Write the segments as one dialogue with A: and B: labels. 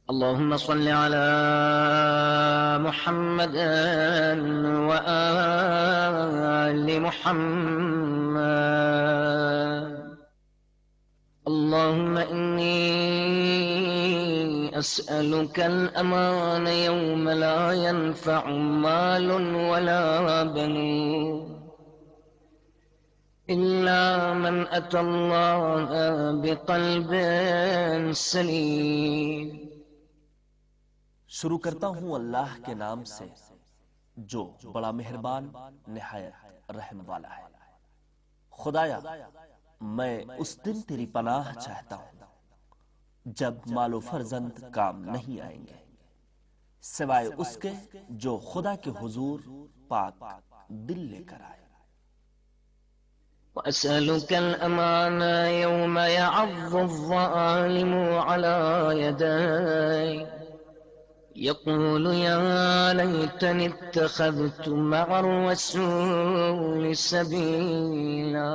A: اللهم صل على محمد وآل محمد. اللهم إني أسألك الأمان يوم لا ينفع مال ولا بنون إلا من أتى الله بقلب سليم.
B: شروع کرتا ہوں اللہ کے نام سے جو بڑا مہربان نہایت رحم والا ہے. خدایا میں اس دن تیری پناہ چاہتا ہوں جب مال و فرزند کام نہیں آئیں گے سوائے اس کے جو خدا کے حضور پاک دل لے کر آئے.
A: وأسألك الأمان يوم يعض الظالم على يديه يقول يا ليتني اتخذت مع الرسول سبيلا.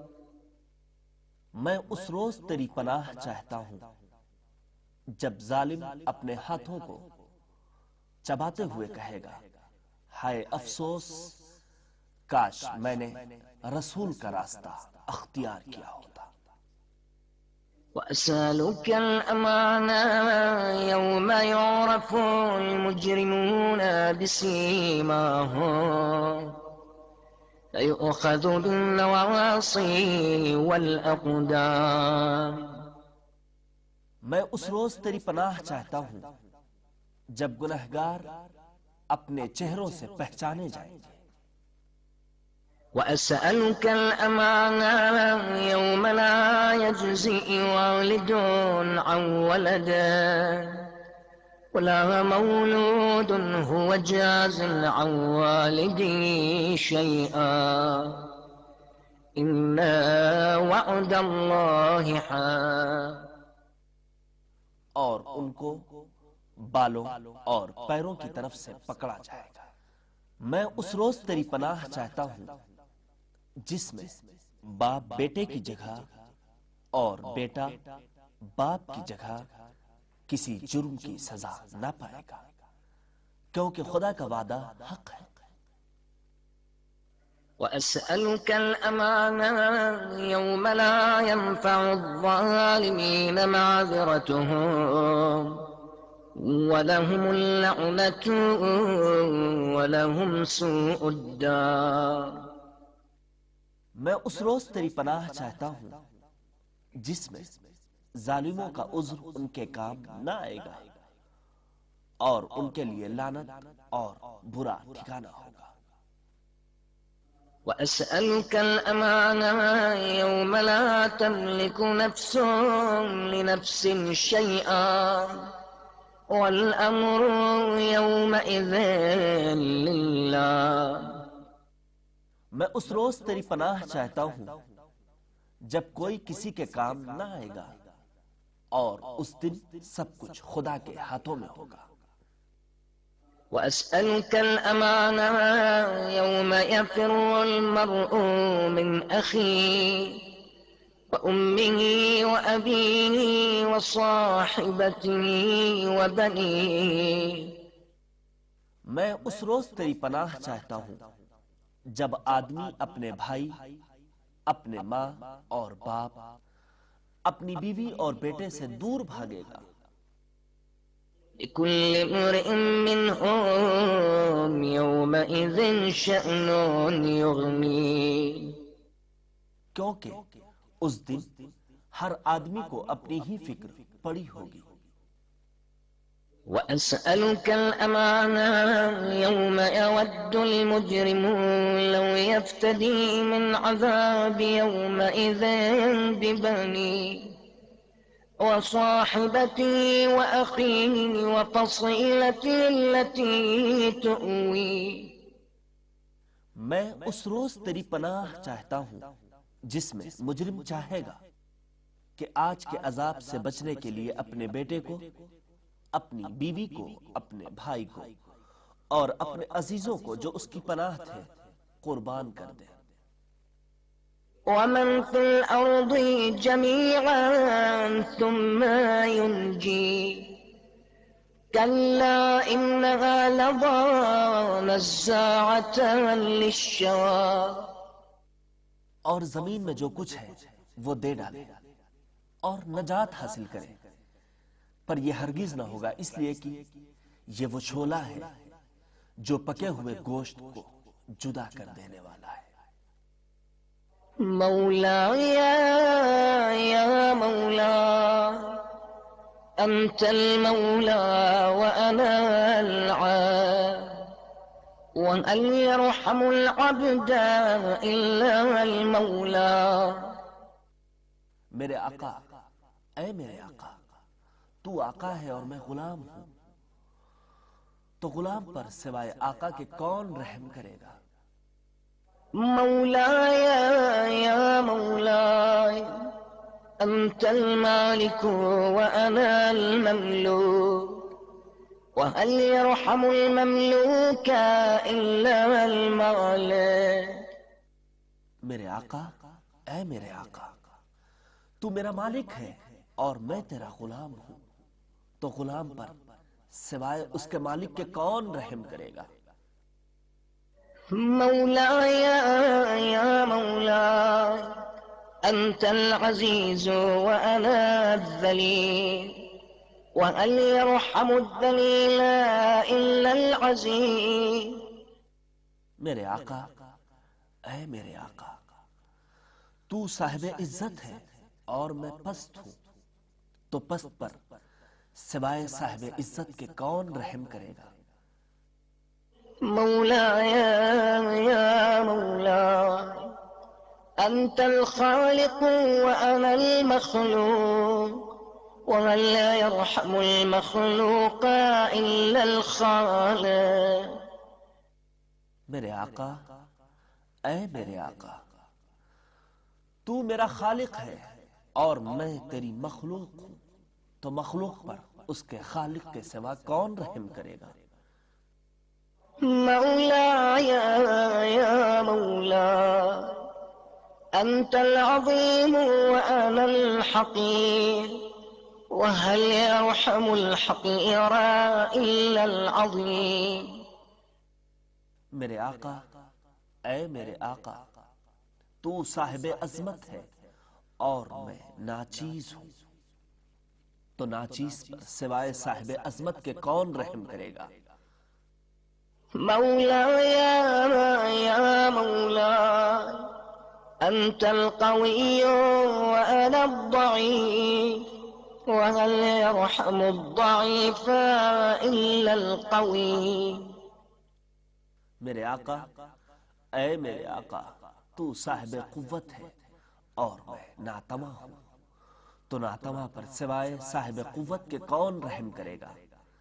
B: میں اس روز تیری پناہ چاہتا ہوں جب ظالم اپنے ہاتھوں کو چباتے ہوئے کہے گا ہائے افسوس کاش میں نے رسول کا راستہ اختیار کیا ہوتا.
A: وأسألك الأمان يوم يعرف المجرمون بسيماهم فيؤخذ بالنواصي والأقدام.
B: میں اس روز تیری پناہ چاہتا ہوں جب گنہگار اپنے چہروں سے پہچانے جائیں گے.
A: وأسألك الأمان يوم لا يجزي والد عن ولده ولا مولود هو جاز عن والده شيئا إلا وعد الله حق.
B: اور ان کو بالوں اور پیروں کی طرف سے پکڑا جائے گا. میں اس روز تیری پناہ چاہتا ہوں جس میں باپ بیٹے کی جگہ اور بیٹا باپ کی جگہ کسی جرم کی سزا نہ پائے گا کیونکہ خدا کا وعدہ حق ہے.
A: وأسألك الأمان يوم لا ينفع الظالمين معذرتهم ولهم اللعنة ولهم سوء الدار.
B: میں اس روز تیری پناہ چاہتا ہوں جس میں ظالموں کا عذر ان کے کام نہ آئے گا اور ان کے لیے لعنت اور برا ٹھکانہ ہوگا.
A: وأسألك الأمان يوم لا تملك نفس لنفس شيئا والأمر يومئذ لله.
B: میں اس روز تیری پناہ چاہتا ہوں جب کوئی کسی کے کام نہ آئے گا اور اس دن سب کچھ خدا کے ہاتھوں میں ہوگا.
A: وأسألك الأمان يوم يفر المرء من أخيه وأمه وأبيه وصاحبته وبنيه.
B: میں اس روز تیری پناہ چاہتا ہوں جب آدمی اپنے بھائی اپنے ماں اور باپ اپنی بیوی اور بیٹے سے دور بھاگے گا.
A: لكل امرئ منهم يومئذ شأن يغنيه.
B: کیونکہ اس دن ہر آدمی کو اپنی ہی فکر پڑی ہوگی.
A: وأسألك الأمان يوم يود المجرم لو يفتدي من عذاب يومئذ ببنيه وصاحبتي وأخيه وفصيلتي التي تؤويه.
B: میں اس روز تیری پناہ چاہتا ہوں جس میں مجرم چاہے گا کہ آج کے عذاب سے بچنے کے لیے اپنے بیٹے کو اپنی بیوی کو اپنے بھائی کو اور اپنے عزیزوں کو جو اس کی پناہ تھے قربان کر دے.
A: ومن في الأرض جميعا ثم ينجي كلا إنها لظى نزاعة للشوى.
B: اور زمین میں جو کچھ ہے وہ دے ڈالے اور نجات حاصل کرے، پر یہ ہرگز نہ ہوگا، اس لیے کہ یہ وہ شعلہ ہے جو پکے ہوئے گوشت کو جدا کر دینے والا ہے۔
A: مولاي يا مولاي أنت المولى وأنا العبد، وهل يرحم العبد إلا المولى.
B: میرے آقا، اے میرے آقا، تو آقا ہے اور میں غلام ہوں، تو غلام پر سوائے آقا کے کون رحم کرے گا؟
A: مولاي يا مولاي أنت المالك وأنا المملوك، وهل يرحم المملوك إلا المالك.
B: میرے آقا، اے میرے آقا، تو میرا مالک ہے اور میں تیرا غلام ہوں، تو غلام پر سوائے اس کے مالک کے کون رحم کرے گا؟
A: مولاي يا مولاي أنت العزيز وأنا الذليل، وهل يرحم الذليل إلا العزيز.
B: میرے آقا، اے میرے آقا، تو صاحب عزت ہے اور میں پست ہوں، تو پست پر سوائے صاحب عزت کے کون رحم کرے گا؟
A: مولاي يا مولاي أنت الخالق وأنا المخلوق، وهل يرحم المخلوق إلا الخالق.
B: میرے آقا، اے میرے آقا، تو میرا خالق ہے اور میں تیری مخلوق ہوں، تو مخلوق پر اس کے خالق کے سوا کون رحم کرے گا؟
A: مولاي يا مولاي أنت العظيم وأنا الحقير، وهل يرحم الحقير إلا العظيم.
B: میرے آقا، اے میرے آقا، تو صاحب عظمت ہے اور میں ناچیز ہوں، تو ناچیز پر سوائے صاحب عظمت کے کون رحم کرے گا؟
A: مولاي يا مولاي أنت القوي وأنا الضعيف، وهل يرحم الضعيف إلا القوي.
B: میرے آقا، اے میرے آقا، تو صاحب قوت ہے اور میں ناتما ہوں، تو ناتما پر سوائے صاحب قوت کے کون رحم کرے گا؟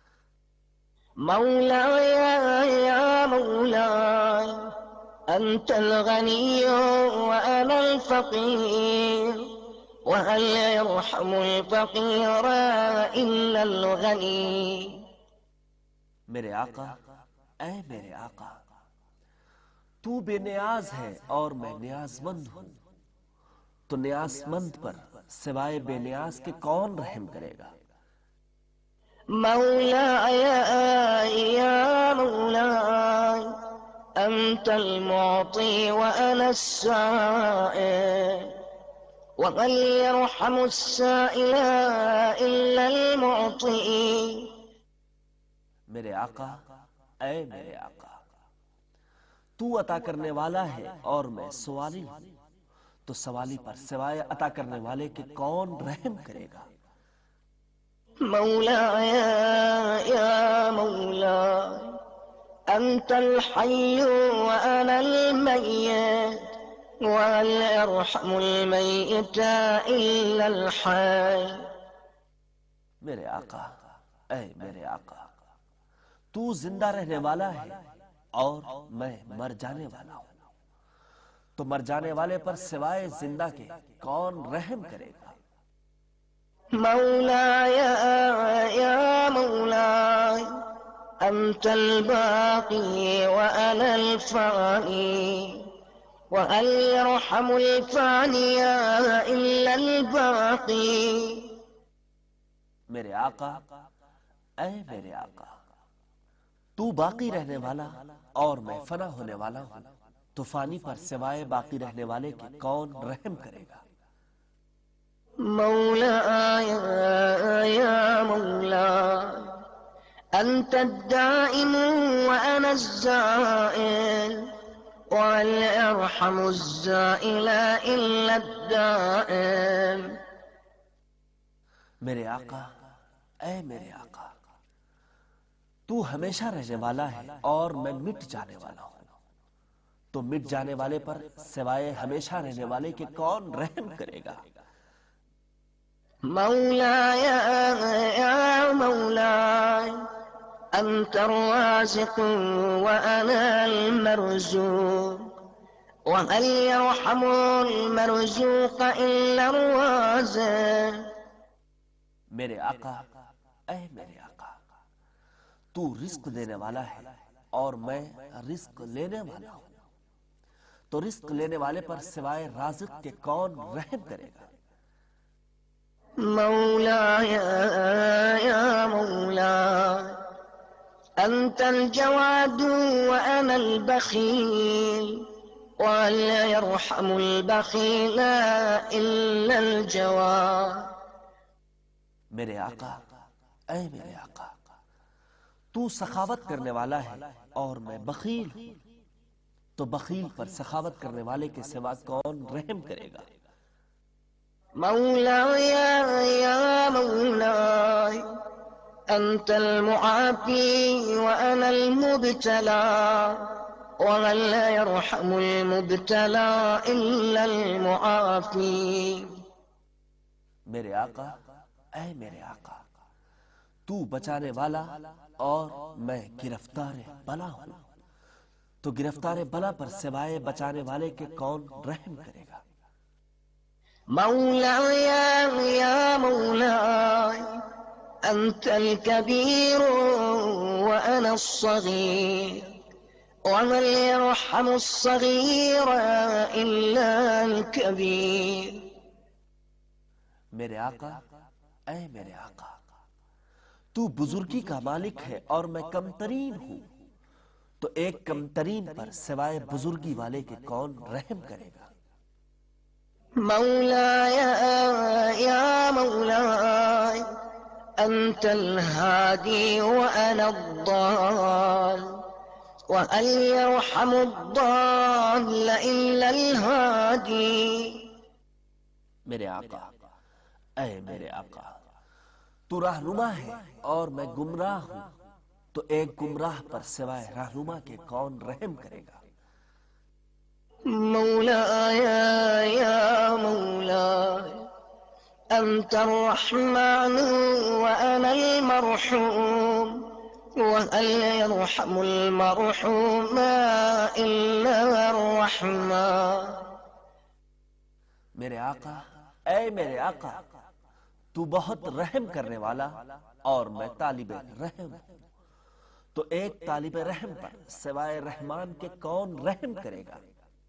A: مولاي يا مولاي أنت الغني وأنا الفقير، وهل يرحم الفقير إلا الغني.
B: میرے آقا، اے میرے آقا، تو بے نیاز ہے اور میں نیاز مند ہوں، تو نیاز مند پر سوائے بے نیاز کے کون رحم کرے گا؟
A: مولاي يا مولاي أنت المعطي وأنا السائل، وهل يرحم السائل إلا المعطي.
B: میرے آقا، اے میرے آقا، تو عطا کرنے والا ہے اور میں سوالی ہوں، تو سوالی پر سوائے عطا کرنے والے کے کون رحم کرے گا؟
A: مولاي يا مولاي أنت الحي وأنا الميت، وهل يرحم الميت إلا الحي.
B: میرے آقا، اے میرے آقا، تو زندہ رہنے والا ہے اور میں مر جانے والا ہوں، تو مر جانے والے پر سوائے زندہ کے کون رحم کرے گا؟
A: مولاي يا مولاي أنت الباقي وأنا الفاني، وهل يرحم الفاني إلا الباقي.
B: میرے آقا، اے میرے آقا تو باقی رہنے والا اور میں فنا ہونے والا ہوں، تو فانی پر سوائے باقی رہنے والے کے کون رحم کرے گا؟
A: مولاي يا مولاي أنت الدائم وأنا الزائل، وهل يرحم الزائل إلا الدائم.
B: میرے آقا، اے میرے آقا، تو ہمیشہ رہنے والا ہے اور میں مٹ جانے والا ہوں، تو مٹ جانے والے پر سوائے ہمیشہ رہنے والے کے کون رحم کرے گا؟
A: مولاي يا مولاي أنت الرازق وأنا المرزوق، وهل يرحم المرزوق إلا الرازق.
B: میرے آقا، اے میرے آقا، تو رزق دینے والا ہے اور میں رزق لینے والا ہوں، تو رزق لینے والے پر سوائے رازق کے کون رحم کرے گا؟
A: مولاي يا مولاي أنت الجواد وأنا البخيل، وهل يرحم البخيل إلا الجواد.
B: میرے آقا، اے میرے آقا، تو سخاوت کرنے والا ہے اور میں بخیل ہوں، تو بخیل پر سخاوت کرنے والے کے سوا کون رحم کرے گا؟
A: مولاي يا مولاي أنت المعافي وأنا المبتلى، وهل يرحم المبتلى إلا المعافي.
B: میرے آقا، اے میرے آقا، تو بچانے والا اور میں گرفتار بلا ہوں، تو گرفتار بلا پر سوائے بچانے والے کے کون رحم کرے گا؟
A: مولاي يا مولاي أنت الكبير وأنا الصغير، ومن يرحم الصغير إلا الكبير.
B: میرے آقا، اے میرے آقا، تو بزرگی کا مالک ہے اور میں کم ترین ہوں، تو ایک کم ترین پر سوائے بزرگی والے کے کون رحم کرے گا؟
A: مولاي يا مولاي أنت الهادي وأنا الضال، وهل يرحم الضال إلا الهادي.
B: میرے آقا، اے میرے آقا، تو رہنما ہے اور میں گمراہ ہوں، تو ایک گمراہ پر سوائے رہنما کے کون رحم کرے گا؟
A: مولاي يا مولاي أنت الرحمن وأنا المرحوم، وهل يرحم المرحوم إلا الرحمن.
B: میرے آقا، اے میرے آقا، تو بہت رحم کرنے والا اور میں طالب رحم ہوں، تو ایک طالب رحم پر سوائے رحمان کے کون رحم کرے گا؟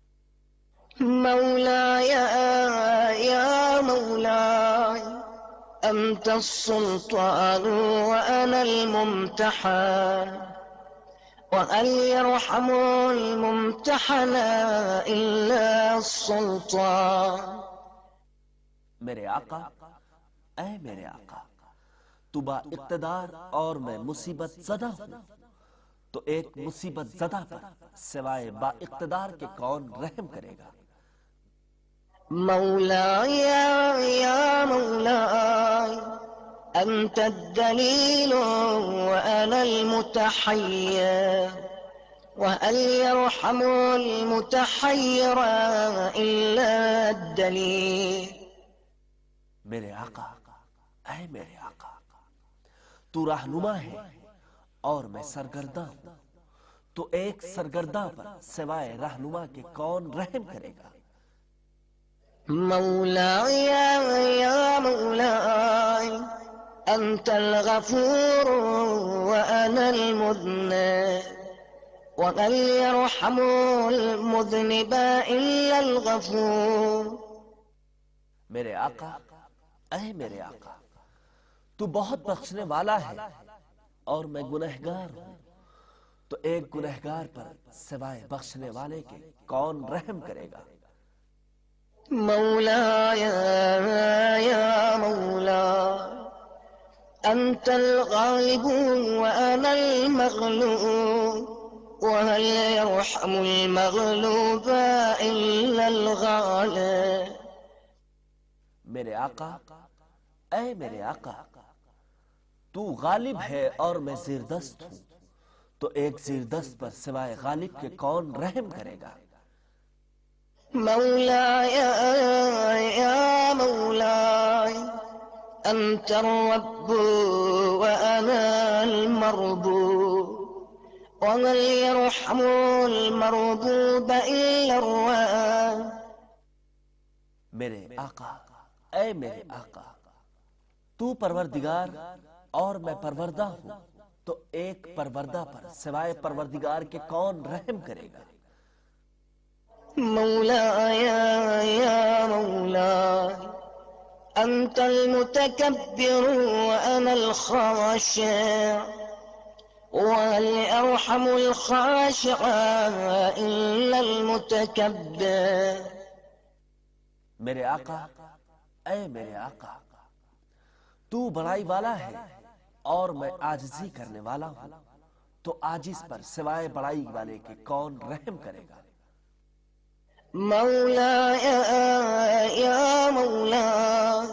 A: مولاي يا مولاي أنت السلطان وأنا الممتحن، وهل يرحم الممتحن إلا السلطان.
B: میرے آقا، اے میرے آقا، تو با اقتدار اور میں مصیبت زدہ ہوں، تو ایک مصیبت زدہ پر سوائے با اقتدار کے کون رحم کرے گا؟
A: مولاي يا مولاي أنت الدليل وأنا المتحير، وهل يرحم المتحير إلا الدليل.
B: میرے آقا، اے میرے آقا، تو رہنما ہے اور میں سرگردہ ہوں، تو ایک سرگردہ پر سوائے رہنما کے کون رحم کرے گا؟
A: مولاي يا مولاي أنت الغفور وأنا المذنب، وهل يرحم المذنب إلا الغفور.
B: میرے آقا، اے میرے آقا، تو بہت بخشنے والا ہے اور میں گنہگار ہوں، تو ایک گنہگار پر سوائے بخشنے والے کے کون رحم کرے گا؟
A: مولاي يا مولاي أنت الغالب وأنا المغلوب وهل يرحم المغلوب إلا الغالب.
B: میرے آقا، اے میرے آقا، تو غالب ہے اور میں زیردست ہوں، تو ایک زیردست پر سوائے غالب کے کون رحم کرے گا؟
A: مولاي يا مولاي أنت الرب وأنا المربوب ومن يرحم المربوب إلا الرحمن.
B: میرے آقا، اے میرے آقا، تو پروردگار اور میں پروردہ ہوں، تو ایک پروردہ پر سوائے پروردگار کے کون رحم کرے گا؟
A: مولاي يا مولاي أنت المتكبر وأنا الخاشع وهل أرحم الخاشع إلا المتكبر.
B: میرے آقا، اے میرے آقا، تو بڑائی والا ہے اور میں عاجزی کرنے والا ہوں، تو عاجز پر سوائے بڑائی والے کے کون رحم کرے گا؟
A: مولاي يا مولاي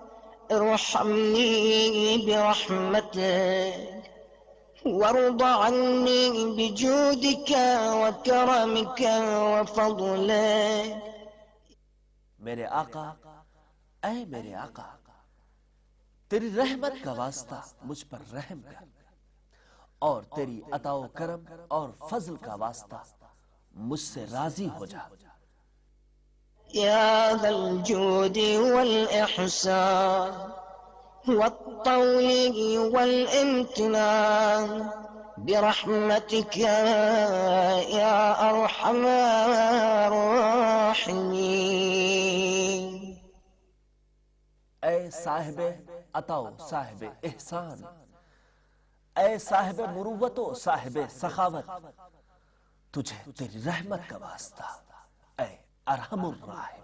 A: ارحمني برحمتك وارض عني بجودك وكرمك وفضلك.
B: میرے آقا، اے میرے آقا، تیری رحمت کا واسطہ مجھ پر رحم کر، اور تیری عطا و کرم اور فضل کا واسطہ مجھ سے راضی ہو جا.
A: يا ذا الجود والإحسان والطول والامتنان برحمتك يا أرحم الراحمين.
B: اے صاحب عطا و صاحب احسان، اے صاحب مروت و صاحب سخاوت، تجھے تیری رحمت کا واسطہ اے ارحم الراحمین.